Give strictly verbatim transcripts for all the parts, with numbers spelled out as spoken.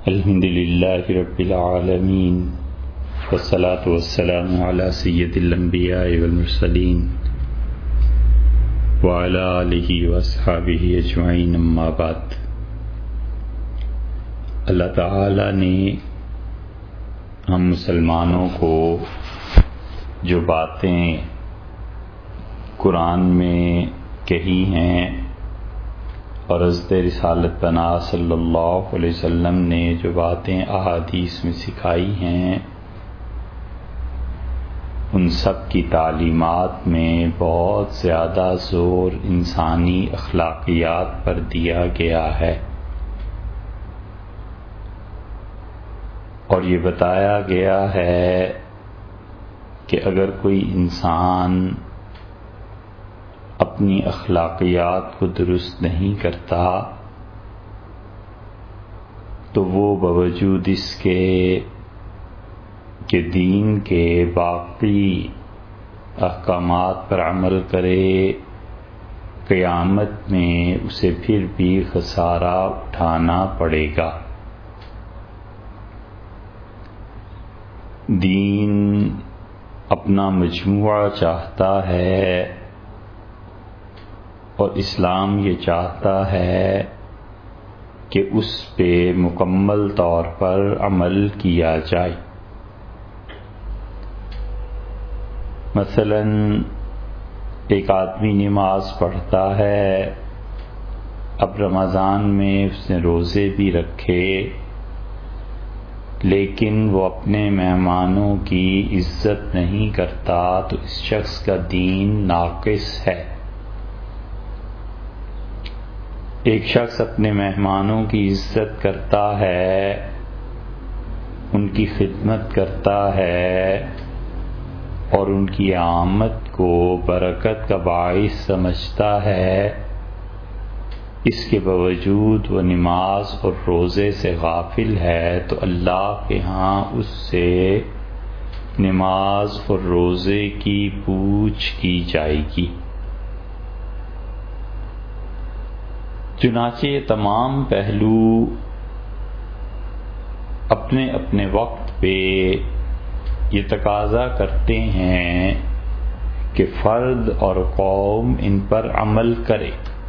الحمد للہ رب العالمین والصلاة والسلام علی سید الانبیاء والمرسلین وعلی آلہ واصحابہ اجمعین، اما بعد۔ اللہ تعالی نے ہم مسلمانوں کو جو باتیں قرآن میں کہی ہیں اور حضرت رسالت پناہ صلی اللہ علیہ وسلم نے جو باتیں احادیث میں سکھائی ہیں، ان سب کی تعلیمات میں بہت زیادہ زور انسانی اخلاقیات پر دیا گیا ہے، اور یہ بتایا گیا ہے کہ اگر کوئی انسان اپنی اخلاقیات کو درست نہیں کرتا تو وہ باوجود اس کے کہ دین کے باقی احکامات پر عمل کرے، قیامت میں اسے پھر بھی خسارہ اٹھانا پڑے گا۔ دین اپنا مجموعہ چاہتا ہے اور اسلام یہ چاہتا ہے کہ اس پہ مکمل طور پر عمل کیا جائے۔ مثلا ایک آدمی نماز پڑھتا ہے، اب رمضان میں اس نے روزے بھی رکھے، لیکن وہ اپنے مہمانوں کی عزت نہیں کرتا تو اس شخص کا دین ناقص ہے۔ ایک شخص اپنے مہمانوں کی عزت کرتا ہے، ان کی خدمت کرتا ہے اور ان کی آمد کو برکت کا باعث سمجھتا ہے، اس کے باوجود وہ نماز اور روزے سے غافل ہے تو اللہ کے ہاں اس سے نماز اور روزے کی پوچھ کی جائے گی۔ چنانچہ یہ تمام پہلو اپنے اپنے وقت پہ یہ تقاضا کرتے ہیں کہ فرد اور قوم ان پر عمل کرے۔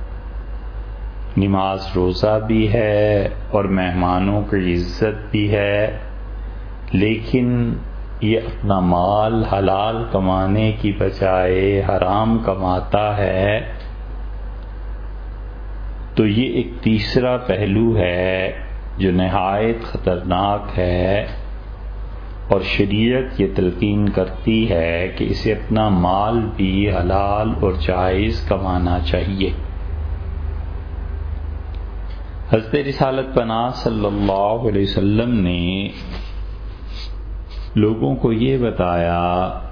نماز روزہ بھی ہے اور مہمانوں کی عزت بھی ہے، لیکن یہ اپنا مال حلال کمانے کی بجائے حرام کماتا ہے تو یہ ایک تیسرا پہلو ہے جو نہایت خطرناک ہے، اور شریعت یہ تلقین کرتی ہے کہ اسے اپنا مال بھی حلال اور جائز کمانا چاہیے۔ حضرت رسالت پناہ صلی اللہ علیہ وسلم نے لوگوں کو یہ بتایا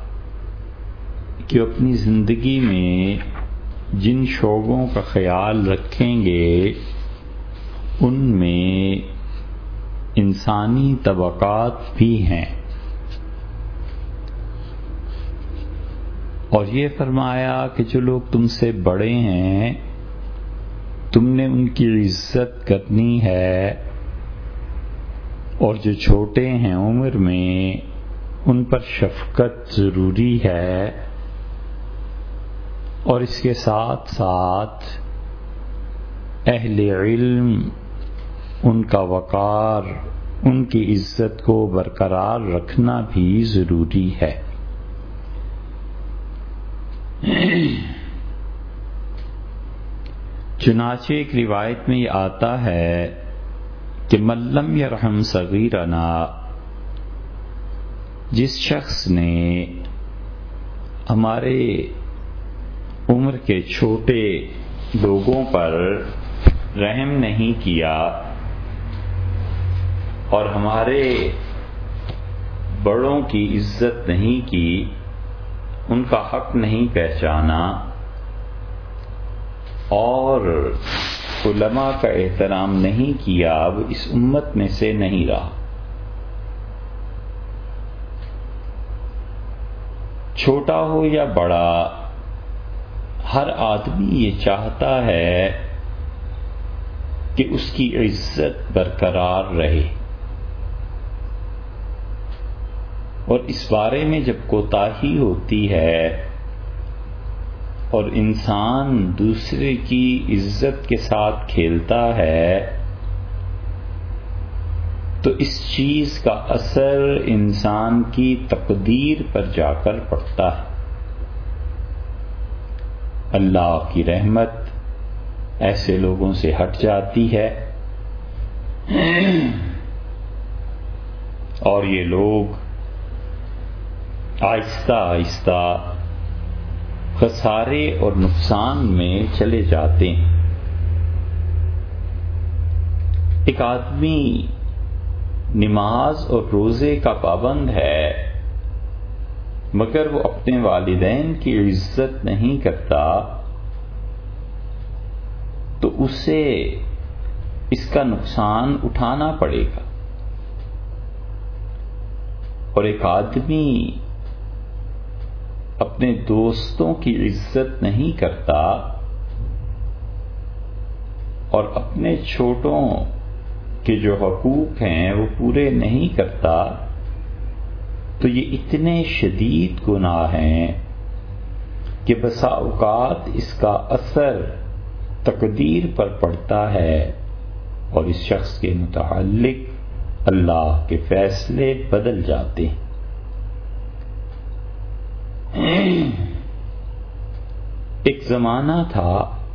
کہ اپنی زندگی میں جن شعبوں کا خیال رکھیں گے ان میں انسانی طبقات بھی ہیں، اور یہ فرمایا کہ جو لوگ تم سے بڑے ہیں تم نے ان کی عزت کرنی ہے، اور جو چھوٹے ہیں عمر میں ان پر شفقت ضروری ہے، اور اس کے ساتھ ساتھ اہل علم ان کا وقار، ان کی عزت کو برقرار رکھنا بھی ضروری ہے۔ چنانچہ ایک روایت میں یہ آتا ہے کہ من لم یرحم صغیرنا، جس شخص نے ہمارے عمر کے چھوٹے لوگوں پر رحم نہیں کیا اور ہمارے بڑوں کی عزت نہیں کی، ان کا حق نہیں پہچانا اور علماء کا احترام نہیں کیا، وہ اس امت میں سے نہیں رہا۔ چھوٹا ہو یا بڑا، ہر آدمی یہ چاہتا ہے کہ اس کی عزت برقرار رہے، اور اس بارے میں جب کوتاہی ہوتی ہے اور انسان دوسرے کی عزت کے ساتھ کھیلتا ہے تو اس چیز کا اثر انسان کی تقدیر پر جا کر پڑتا ہے. اللہ کی رحمت ایسے لوگوں سے ہٹ جاتی ہے اور یہ لوگ آہستہ آہستہ خسارے اور نقصان میں چلے جاتے ہیں. ایک آدمی نماز اور روزے کا پابند ہے مگر وہ اپنے والدین کی عزت نہیں کرتا تو اسے اس کا نقصان اٹھانا پڑے گا. اور ایک آدمی اپنے دوستوں کی عزت نہیں کرتا اور اپنے چھوٹوں کے جو حقوق ہیں وہ پورے نہیں کرتا تو یہ اتنے شدید گناہ ہیں کہ بسا اوقات اس کا اثر تقدیر پر پڑتا ہے اور اس شخص کے متعلق اللہ کے فیصلے بدل جاتے ہیں. ایک زمانہ تھا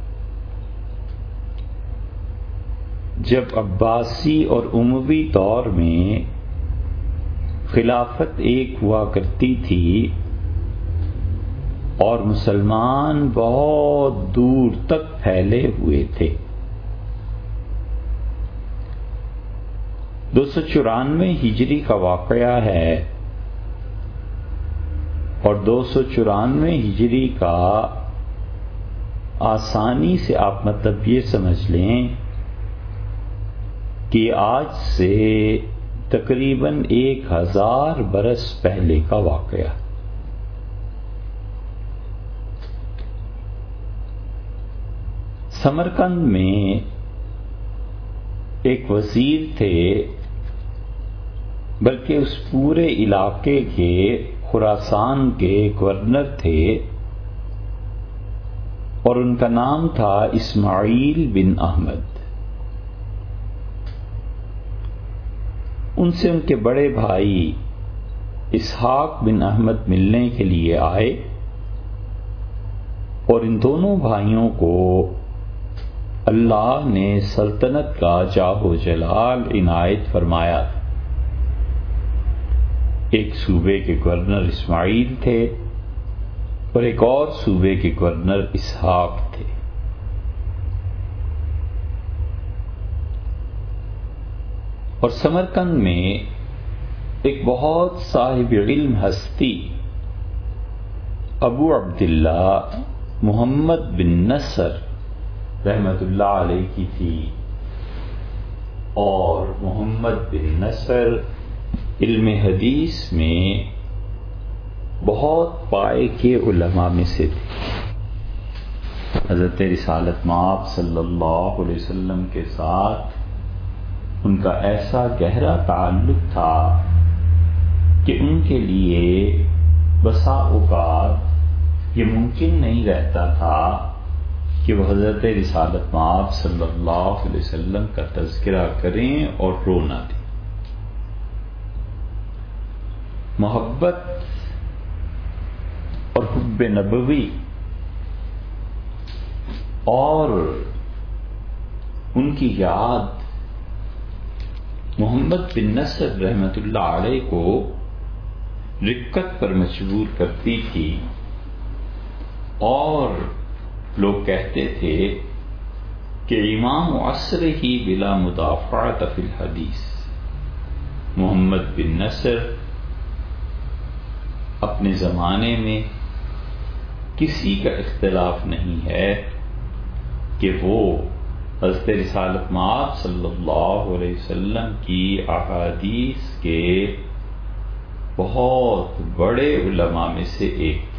جب عباسی اور اموی دور میں خلافت ایک ہوا کرتی تھی اور مسلمان بہت دور تک پھیلے ہوئے تھے. دو سو چورانوے ہجری کا واقعہ ہے اور دو سو چورانوے ہجری کا آسانی سے آپ مطلب یہ سمجھ لیں کہ آج سے تقریباً ایک ہزار برس پہلے کا واقعہ. سمرقند میں ایک وزیر تھے بلکہ اس پورے علاقے کے خراسان کے گورنر تھے اور ان کا نام تھا اسماعیل بن احمد. ان سے ان کے بڑے بھائی اسحاق بن احمد ملنے کے لیے آئے اور ان دونوں بھائیوں کو اللہ نے سلطنت کا جاہ و جلال عنایت فرمایا. ایک صوبے کے گورنر اسماعیل تھے اور ایک اور صوبے کے گورنر اسحاق تھے. اور سمرقند میں ایک بہت صاحب علم ہستی ابو عبداللہ محمد بن نصر رحمت اللہ علیہ کی تھی اور محمد بن نصر علم حدیث میں بہت پائے کے علماء میں سے تھے. حضرت رسالت مآب صلی اللہ علیہ وسلم کے ساتھ ان کا ایسا گہرا تعلق تھا کہ ان کے لیے بسا اوقات یہ ممکن نہیں رہتا تھا کہ وہ حضرت رسالت مآب صلی اللہ علیہ وسلم کا تذکرہ کریں اور رو نہ دیں. محبت اور حب نبوی اور ان کی یاد محمد بن نصر رحمت اللہ علیہ کو رقت پر مجبور کرتی تھی اور لوگ کہتے تھے کہ امام عصر ہی بلا مدافعت فی الحدیث. محمد بن نصر اپنے زمانے میں کسی کا اختلاف نہیں ہے کہ وہ حضرت رسالت مآب صلی اللہ علیہ وسلم کی احادیث کے بہت بڑے علماء میں سے ایک تھے.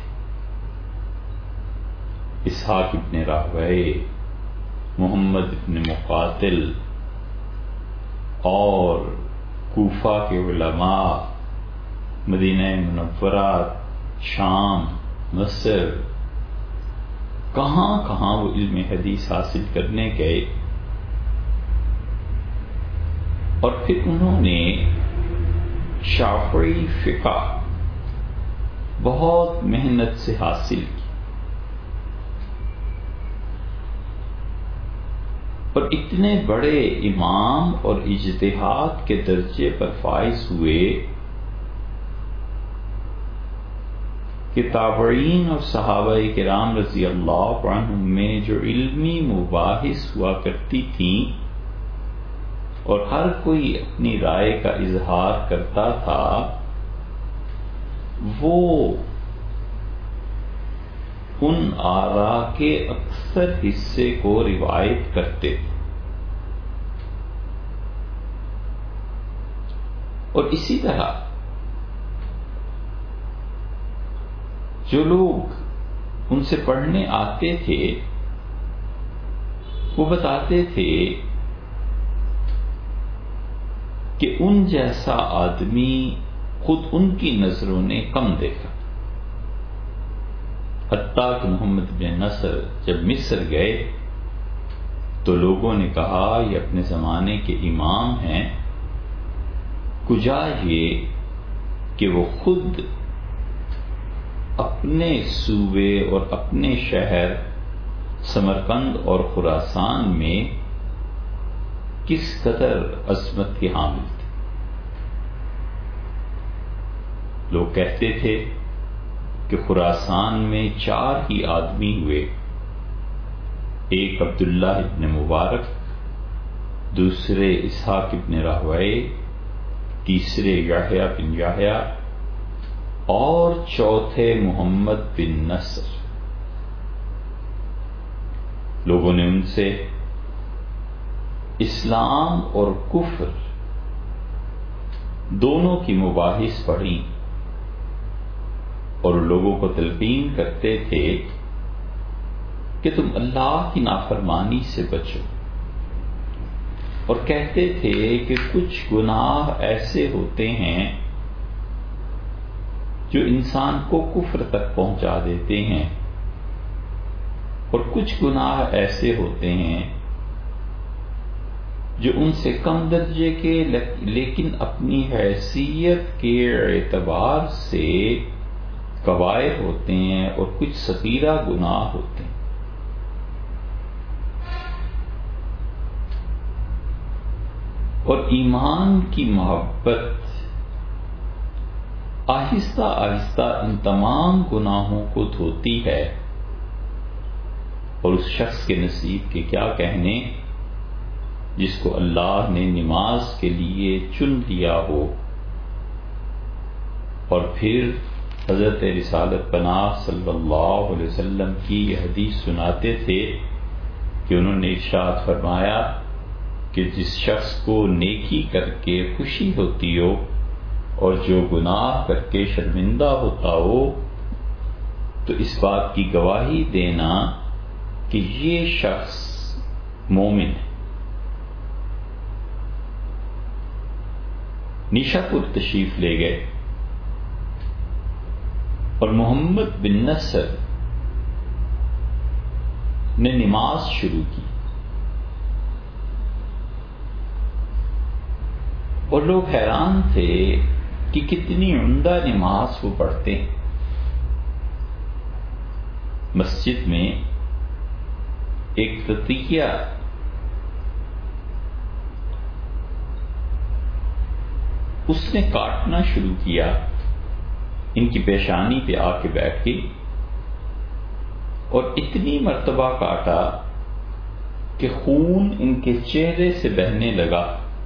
اسحاق ابن راہویہ، محمد ابن مقاتل اور کوفہ کے علماء مدینہ منورہ، شام، مصر، کہاں کہاں وہ علم حدیث حاصل کرنے گئے، اور پھر انہوں نے شافعی فقہ بہت محنت سے حاصل کی، اور اتنے بڑے امام اور اجتہاد کے درجے پر فائز ہوئے کہ تابعین اور صحابہ کرام رضی اللہ عنہم میں جو علمی مباحث ہوا کرتی تھیں اور ہر کوئی اپنی رائے کا اظہار کرتا تھا، وہ ان آراء کے اکثر حصے کو روایت کرتے تھے، اور اسی طرح جو لوگ ان سے پڑھنے آتے تھے وہ بتاتے تھے کہ ان جیسا آدمی خود ان کی نظروں نے کم دیکھا، حتیٰ کہ محمد بن نصر جب مصر گئے تو لوگوں نے کہا یہ اپنے زمانے کے امام ہیں، کجا یہ کہ وہ خود اپنے صوبے اور اپنے شہر سمرقند اور خراسان میں کس قدر عظمت کے حامل تھے۔ لوگ کہتے تھے کہ خراسان میں چار ہی آدمی ہوئے، ایک عبداللہ ابن مبارک، دوسرے اسحاق ابن راہوئے، تیسرے یحییٰ بن یحییٰ اور چوتھے محمد بن نصر۔ لوگوں نے ان سے اسلام اور کفر دونوں کی مباحث پڑھی اور لوگوں کو تلقین کرتے تھے کہ تم اللہ کی نافرمانی سے بچو، اور کہتے تھے کہ کچھ گناہ ایسے ہوتے ہیں جو انسان کو کفر تک پہنچا دیتے ہیں، اور کچھ گناہ ایسے ہوتے ہیں جو ان سے کم درجے کے لیکن اپنی حیثیت کے اعتبار سے کبائر ہوتے ہیں، اور کچھ صغیرہ گناہ ہوتے ہیں۔ اور ایمان کی محبت آہستہ آہستہ ان تمام گناہوں کو دھوتی ہے، اور اس شخص کے نصیب کے کیا کہنے جس کو اللہ نے نماز کے لیے چن لیا ہو۔ اور پھر حضرت رسالت پناہ صلی اللہ علیہ وسلم کی یہ حدیث سناتے تھے کہ انہوں نے ارشاد فرمایا کہ جس شخص کو نیکی کر کے خوشی ہوتی ہو اور جو گناہ کر کے شرمندہ ہوتا ہو، تو اس بات کی گواہی دینا کہ یہ شخص مومن ہے۔ نیشا پور تشریف لے گئے اور محمد بن نصر نے نماز شروع کی، اور لوگ حیران تھے کہ کتنی عمدہ نماز وہ پڑھتے ہیں۔ مسجد میں ایک تتیہ اس نے کاٹنا شروع کیا، ان کی پیشانی پہ آ کے بیٹھ گئی، اور اتنی مرتبہ کاٹا کہ خون ان کے چہرے سے بہنے لگا،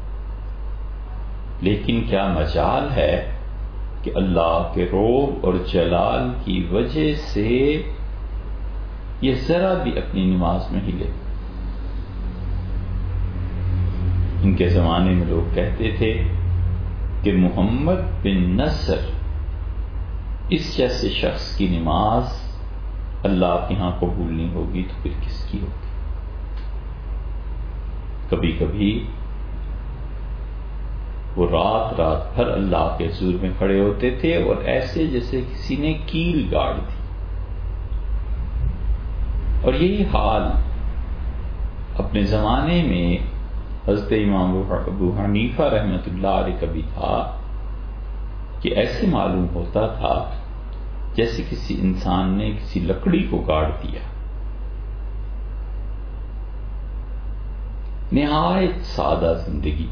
لیکن کیا مجال ہے کہ اللہ کے رعب اور جلال کی وجہ سے یہ ذرا بھی اپنی نماز میں ہلے۔ ان کے زمانے میں لوگ کہتے تھے کہ محمد بن نصر اس جیسے شخص کی نماز اللہ کے ہاں قبول نہیں ہوگی تو پھر کس کی ہوگی۔ کبھی کبھی وہ رات رات بھر اللہ کے حضور میں کھڑے ہوتے تھے اور ایسے جیسے کسی نے کیل گاڑ دی. اور یہی حال اپنے زمانے میں حضرت امام ابو حنیفہ رحمۃ اللہ علیہ کا بھی تھا کہ ایسے معلوم ہوتا تھا جیسے کسی انسان نے کسی لکڑی کو گاڑ دیا. نہایت سادہ زندگی.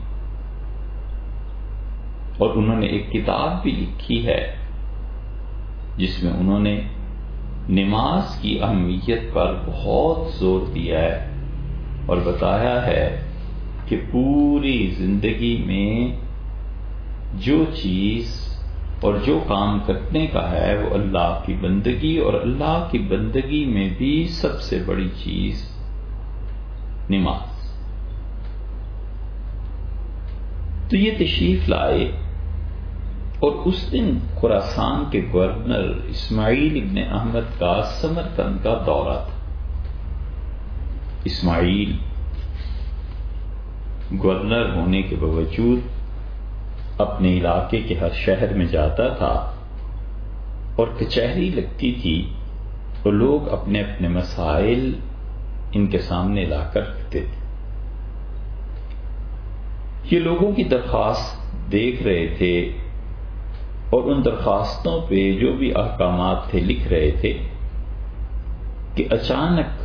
اور انہوں نے ایک کتاب بھی لکھی ہے جس میں انہوں نے نماز کی اہمیت پر بہت زور دیا ہے اور بتایا ہے کہ پوری زندگی میں جو چیز اور جو کام کرنے کا ہے وہ اللہ کی بندگی، اور اللہ کی بندگی میں بھی سب سے بڑی چیز نماز. تو یہ تشریف لائے اور اس دن خراسان کے گورنر اسماعیل ابن احمد کا سمرقند کا دورہ تھا. اسماعیل گورنر ہونے کے باوجود اپنے علاقے کے ہر شہر میں جاتا تھا اور کچہری لگتی تھی تو لوگ اپنے اپنے مسائل ان کے سامنے لا کر رکھتے تھے. یہ لوگوں کی درخواست دیکھ رہے تھے اور ان درخواستوں پہ جو بھی احکامات تھے لکھ رہے تھے کہ اچانک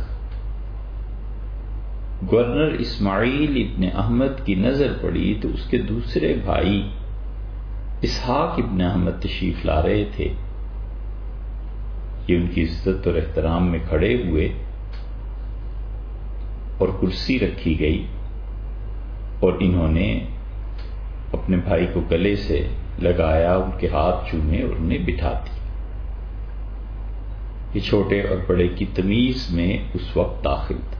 گورنر اسماعیل ابن احمد کی نظر پڑی تو اس کے دوسرے بھائی اسحاق ابن احمد تشریف لا رہے تھے. یہ ان کی عزت اور احترام میں کھڑے ہوئے اور کرسی رکھی گئی اور انہوں نے اپنے بھائی کو گلے سے لگایا، ان کے ہاتھ چومے اور انہیں بٹھا دی. یہ چھوٹے اور بڑے کی تمیز میں اس وقت داخل تھا.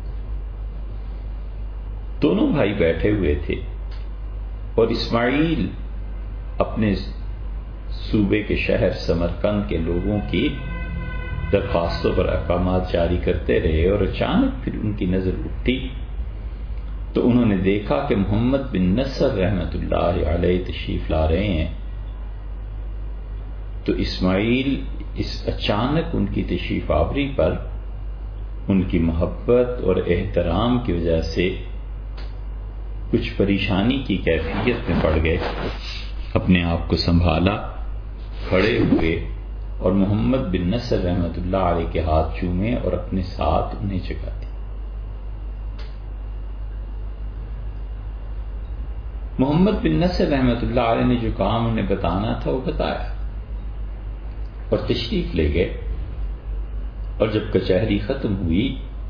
دونوں بھائی بیٹھے ہوئے تھے اور اسماعیل اپنے صوبے کے شہر سمرقند کے لوگوں کی درخواستوں پر احکامات جاری کرتے رہے اور اچانک پھر ان کی نظر اٹھی تو انہوں نے دیکھا کہ محمد بن نصر رحمۃ اللہ علیہ تشریف لا رہے ہیں. تو اسماعیل اس اچانک ان کی تشریف آوری پر ان کی محبت اور احترام کی وجہ سے کچھ پریشانی کی کیفیت میں پڑ گئے. اپنے آپ کو سنبھالا، کھڑے ہوئے اور محمد بن نصر رحمۃ اللہ علیہ کے ہاتھ چومے اور اپنے ساتھ انہیں جگا دی. محمد بن نصر رحمۃ اللہ علیہ نے جو کام انہیں بتانا تھا وہ بتایا اور تشریف لے گئے. اور جب کچہری ختم ہوئی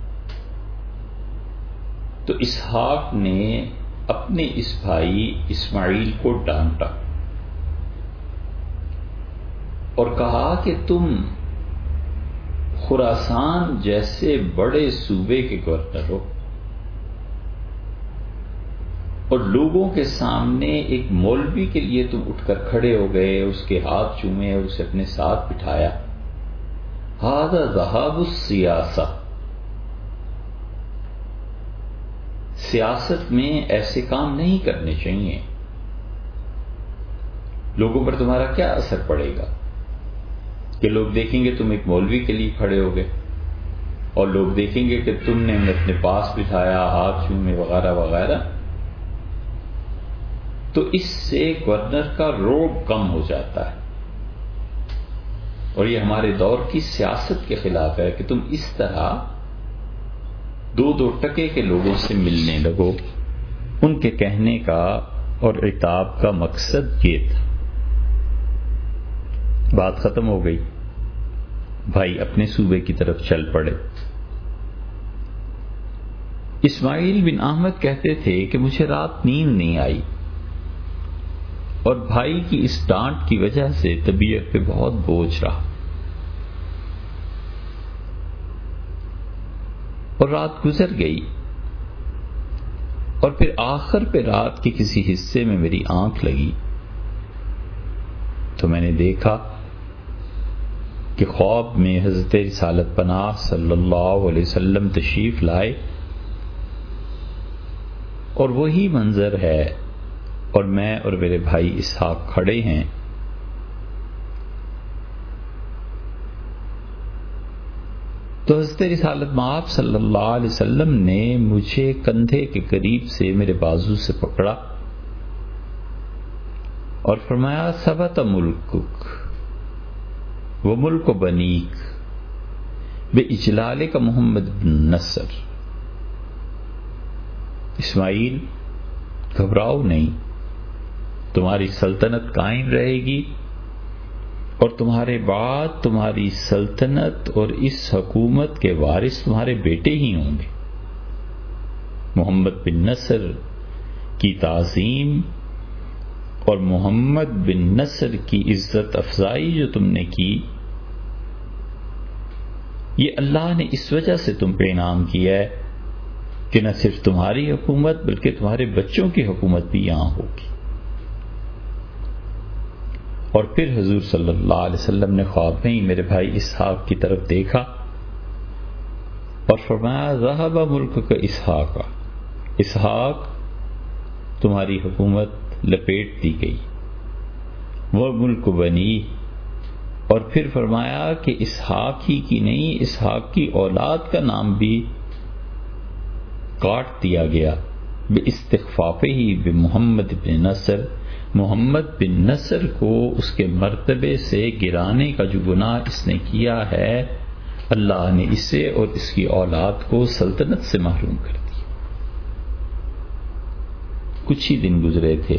تو اسحاق نے اپنے اس بھائی اسماعیل کو ڈانٹا اور کہا کہ تم خراسان جیسے بڑے صوبے کے گورنر ہو اور لوگوں کے سامنے ایک مولوی کے لیے تم اٹھ کر کھڑے ہو گئے، اس کے ہاتھ چومے اور اسے اپنے ساتھ بٹھایا. ھذا ذھاب السیاسہ، سیاست میں ایسے کام نہیں کرنے چاہیے. لوگوں پر تمہارا کیا اثر پڑے گا کہ لوگ دیکھیں گے تم ایک مولوی کے لیے کھڑے ہو گئے اور لوگ دیکھیں گے کہ تم نے انہیں اپنے پاس بٹھایا، ہاتھ چومے وغیرہ وغیرہ. تو اس سے گورنر کا روب کم ہو جاتا ہے اور یہ ہمارے دور کی سیاست کے خلاف ہے کہ تم اس طرح دو دو ٹکے کے لوگوں سے ملنے لگو. ان کے کہنے کا اور عتاب کا مقصد یہ تھا. بات ختم ہو گئی، بھائی اپنے صوبے کی طرف چل پڑے. اسماعیل بن احمد کہتے تھے کہ مجھے رات نیند نہیں آئی اور بھائی کی اس ڈانٹ کی وجہ سے طبیعت پہ بہت بوجھ رہا اور رات گزر گئی. اور پھر آخر پہ رات کے کسی حصے میں میری آنکھ لگی تو میں نے دیکھا کہ خواب میں حضرت رسالت پناہ صلی اللہ علیہ وسلم تشریف لائے اور وہی منظر ہے اور میں اور میرے بھائی اسحاق کھڑے ہیں، تو حضرت رسالت مآب صلی اللہ علیہ وسلم نے مجھے کندھے کے قریب سے میرے بازو سے پکڑا اور فرمایا ثبت ملکک و ملک بنیک بے اجلال کا محمد بن نصر، اسماعیل گھبراؤ نہیں، تمہاری سلطنت قائم رہے گی اور تمہارے بعد تمہاری سلطنت اور اس حکومت کے وارث تمہارے بیٹے ہی ہوں گے۔ محمد بن نصر کی تعظیم اور محمد بن نصر کی عزت افزائی جو تم نے کی، یہ اللہ نے اس وجہ سے تم پہ انعام کیا ہے کہ نہ صرف تمہاری حکومت بلکہ تمہارے بچوں کی حکومت بھی یہاں ہوگی۔ اور پھر حضور صلی اللہ علیہ وسلم نے خواب میں ہی میرے بھائی اسحاق کی طرف دیکھا اور فرمایا ذہب ملک کا اسحاق، اسحاق تمہاری حکومت لپیٹ دی گئی، وہ ملک بنی، اور پھر فرمایا کہ اسحاق ہی کی نہیں، اسحاق کی اولاد کا نام بھی کاٹ دیا گیا بے استخفافہ ہی بے محمد بن نصر، محمد بن نصر کو اس کے مرتبے سے گرانے کا جو گناہ اس نے کیا ہے، اللہ نے اسے اور اس کی اولاد کو سلطنت سے محروم کر دیا۔ کچھ ہی دن گزرے تھے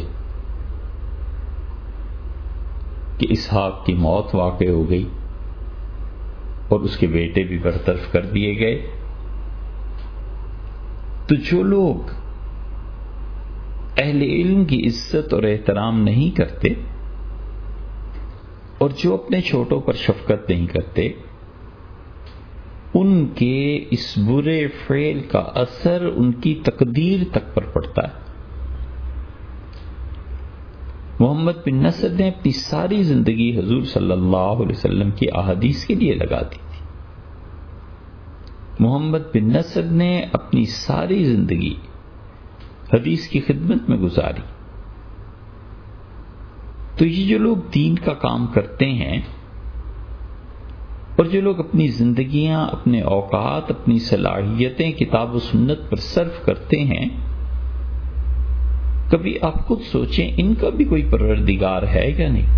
کہ اسحاق کی موت واقع ہو گئی اور اس کے بیٹے بھی برطرف کر دیے گئے۔ تو جو لوگ اہل علم کی عزت اور احترام نہیں کرتے اور جو اپنے چھوٹوں پر شفقت نہیں کرتے، ان کے اس برے فعل کا اثر ان کی تقدیر تک پر پڑتا ہے۔ محمد بن نصر نے اپنی ساری زندگی حضور صلی اللہ علیہ وسلم کی احادیث کے لیے لگا دی تھی۔ محمد بن نصر نے اپنی ساری زندگی حدیث کی خدمت میں گزاری۔ تو یہ جو لوگ دین کا کام کرتے ہیں اور جو لوگ اپنی زندگیاں، اپنے اوقات، اپنی صلاحیتیں کتاب و سنت پر صرف کرتے ہیں، کبھی آپ خود سوچیں ان کا بھی کوئی پروردگار ہے یا نہیں؟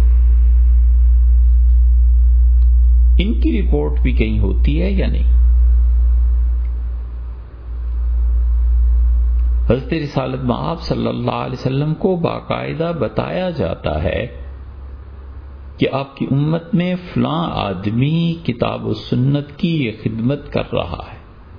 ان کی رپورٹ بھی کہیں ہوتی ہے یا نہیں؟ حضرت رسالت مآب صلی اللہ علیہ وسلم کو باقاعدہ بتایا جاتا ہے کہ آپ کی امت میں فلاں آدمی کتاب و سنت کی یہ خدمت کر رہا ہے،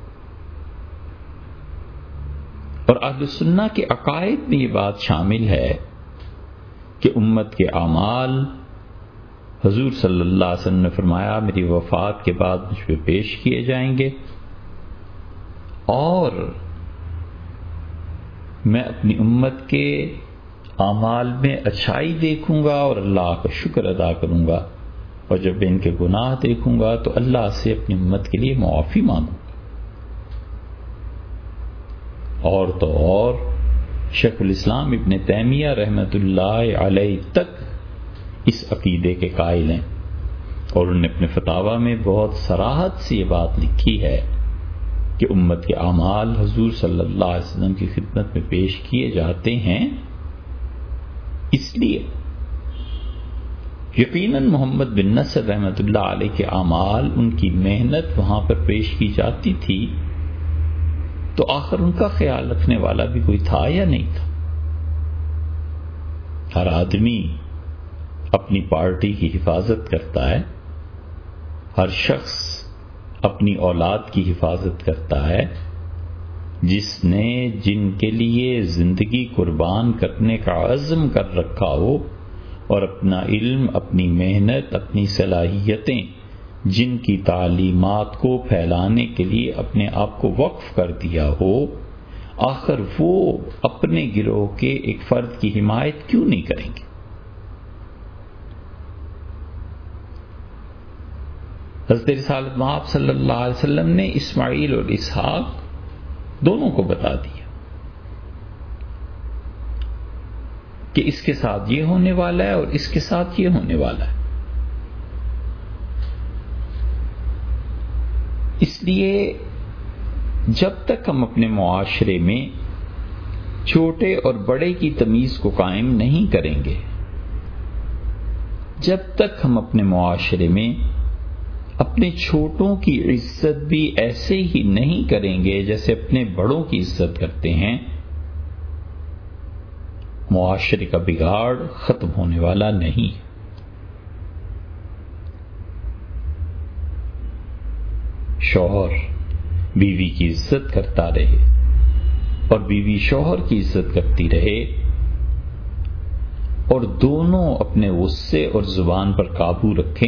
اور اہل سنہ کے عقائد میں یہ بات شامل ہے کہ امت کے اعمال حضور صلی اللہ علیہ وسلم نے فرمایا میری وفات کے بعد مجھ پہ پیش کیے جائیں گے، اور میں اپنی امت کے اعمال میں اچھائی دیکھوں گا اور اللہ کا شکر ادا کروں گا، اور جب ان کے گناہ دیکھوں گا تو اللہ سے اپنی امت کے لیے معافی مانگوں گا۔ اور تو اور شیخ الاسلام ابن تیمیہ رحمۃ اللہ علیہ تک اس عقیدے کے قائل ہیں، اور انہوں نے اپنے فتاویٰ میں بہت صراحت سے یہ بات لکھی ہے کہ امت کے اعمال حضور صلی اللہ علیہ وسلم کی خدمت میں پیش کیے جاتے ہیں، اس لیے یقیناً محمد بن نصر رحمۃ اللہ علیہ کے اعمال، ان کی محنت وہاں پر پیش کی جاتی تھی، تو آخر ان کا خیال رکھنے والا بھی کوئی تھا یا نہیں تھا؟ ہر آدمی اپنی پارٹی کی حفاظت کرتا ہے، ہر شخص اپنی اولاد کی حفاظت کرتا ہے، جس نے جن کے لیے زندگی قربان کرنے کا عزم کر رکھا ہو اور اپنا علم، اپنی محنت، اپنی صلاحیتیں جن کی تعلیمات کو پھیلانے کے لیے اپنے آپ کو وقف کر دیا ہو، آخر وہ اپنے گروہ کے ایک فرد کی حمایت کیوں نہیں کریں گے؟ حضرت رسالت مآب صلی اللہ علیہ وسلم نے اسماعیل اور اسحاق دونوں کو بتا دیا کہ اس کے ساتھ یہ ہونے والا ہے اور اس کے ساتھ یہ ہونے والا ہے. اس لیے جب تک ہم اپنے معاشرے میں چھوٹے اور بڑے کی تمیز کو قائم نہیں کریں گے، جب تک ہم اپنے معاشرے میں اپنے چھوٹوں کی عزت بھی ایسے ہی نہیں کریں گے جیسے اپنے بڑوں کی عزت کرتے ہیں، معاشرے کا بگاڑ ختم ہونے والا نہیں. شوہر بیوی کی عزت کرتا رہے اور بیوی شوہر کی عزت کرتی رہے اور دونوں اپنے غصے اور زبان پر قابو رکھیں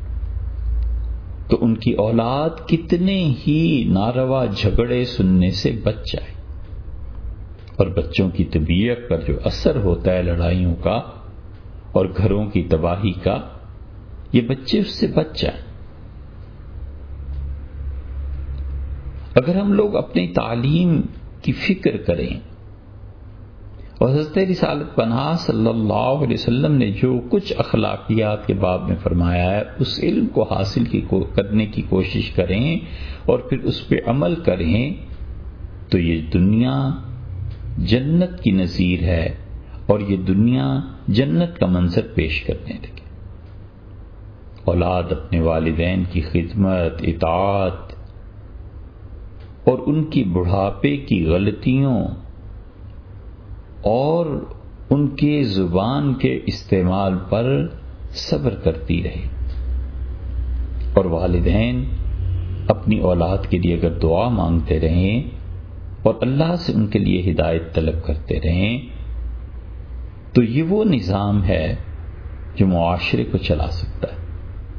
تو ان کی اولاد کتنے ہی ناروا جھگڑے سننے سے بچ جائے، اور بچوں کی طبیعت پر جو اثر ہوتا ہے لڑائیوں کا اور گھروں کی تباہی کا، یہ بچے اس سے بچ جائیں. اگر ہم لوگ اپنی تعلیم کی فکر کریں، اور حضرت رسالت پناہ صلی اللہ علیہ وسلم نے جو کچھ اخلاقیات کے باب میں فرمایا ہے اس علم کو حاصل کی کرنے کی کوشش کریں اور پھر اس پہ عمل کریں، تو یہ دنیا جنت کی نظیر ہے اور یہ دنیا جنت کا منظر پیش کرنے لگے. اولاد اپنے والدین کی خدمت، اطاعت اور ان کی بڑھاپے کی غلطیوں اور ان کے زبان کے استعمال پر صبر کرتی رہے، اور والدین اپنی اولاد کے لیے اگر دعا مانگتے رہیں اور اللہ سے ان کے لیے ہدایت طلب کرتے رہیں، تو یہ وہ نظام ہے جو معاشرے کو چلا سکتا ہے.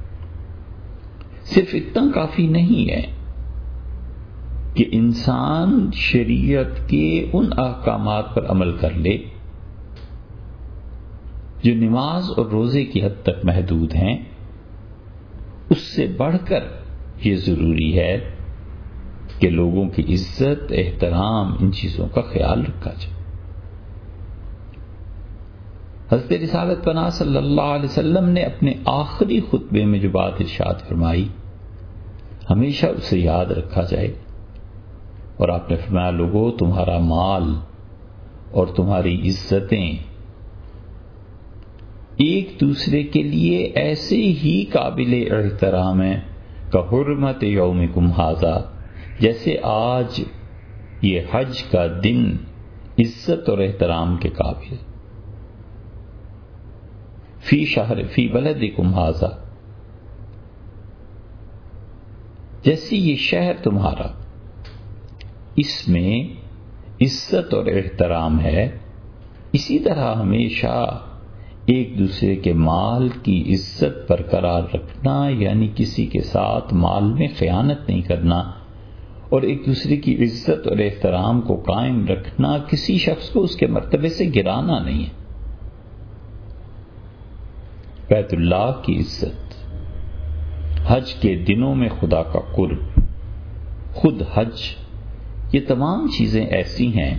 صرف اتنا کافی نہیں ہے کہ انسان شریعت کے ان احکامات پر عمل کر لے جو نماز اور روزے کی حد تک محدود ہیں، اس سے بڑھ کر یہ ضروری ہے کہ لوگوں کی عزت، احترام، ان چیزوں کا خیال رکھا جائے. حضرت رسالت پناہ صلی اللہ علیہ وسلم نے اپنے آخری خطبے میں جو بات ارشاد فرمائی، ہمیشہ اسے یاد رکھا جائے. اور آپ نے فرمایا، لوگوں، تمہارا مال اور تمہاری عزتیں ایک دوسرے کے لیے ایسے ہی قابل احترام ہیں کہ حرمت یومکم ھذا، جیسے آج یہ حج کا دن عزت اور احترام کے قابل. فی شہر فی بلدکم ھذا، جیسے یہ شہر تمہارا اس میں عزت اور احترام ہے، اسی طرح ہمیشہ ایک دوسرے کے مال کی عزت برقرار رکھنا، یعنی کسی کے ساتھ مال میں خیانت نہیں کرنا، اور ایک دوسرے کی عزت اور احترام کو قائم رکھنا، کسی شخص کو اس کے مرتبے سے گرانا نہیں ہے. بیت اللہ کی عزت، حج کے دنوں میں خدا کا قرب، خود حج، یہ تمام چیزیں ایسی ہیں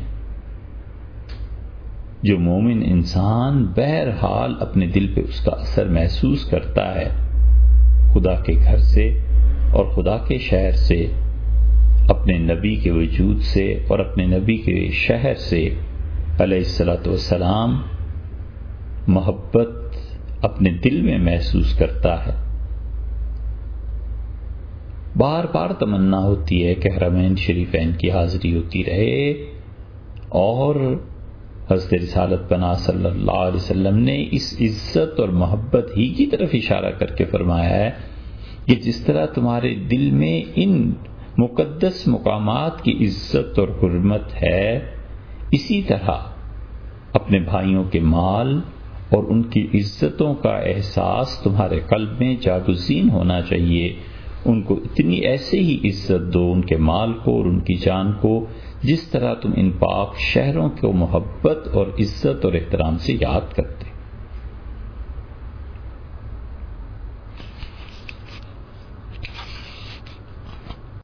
جو مومن انسان بہرحال اپنے دل پہ اس کا اثر محسوس کرتا ہے. خدا کے گھر سے اور خدا کے شہر سے، اپنے نبی کے وجود سے اور اپنے نبی کے شہر سے علیہ الصلاۃ والسلام محبت اپنے دل میں محسوس کرتا ہے. بار بار تمنا ہوتی ہے کہ حرمین شریفین کی حاضری ہوتی رہے، اور حضرت رسالت پناہ صلی اللہ علیہ وسلم نے اس عزت اور محبت ہی کی طرف اشارہ کر کے فرمایا ہے کہ جس طرح تمہارے دل میں ان مقدس مقامات کی عزت اور حرمت ہے، اسی طرح اپنے بھائیوں کے مال اور ان کی عزتوں کا احساس تمہارے قلب میں جاگزین ہونا چاہیے. ان کو اتنی ایسے ہی عزت دو، ان کے مال کو اور ان کی جان کو، جس طرح تم ان پاک شہروں کو محبت اور عزت اور احترام سے یاد کرتے.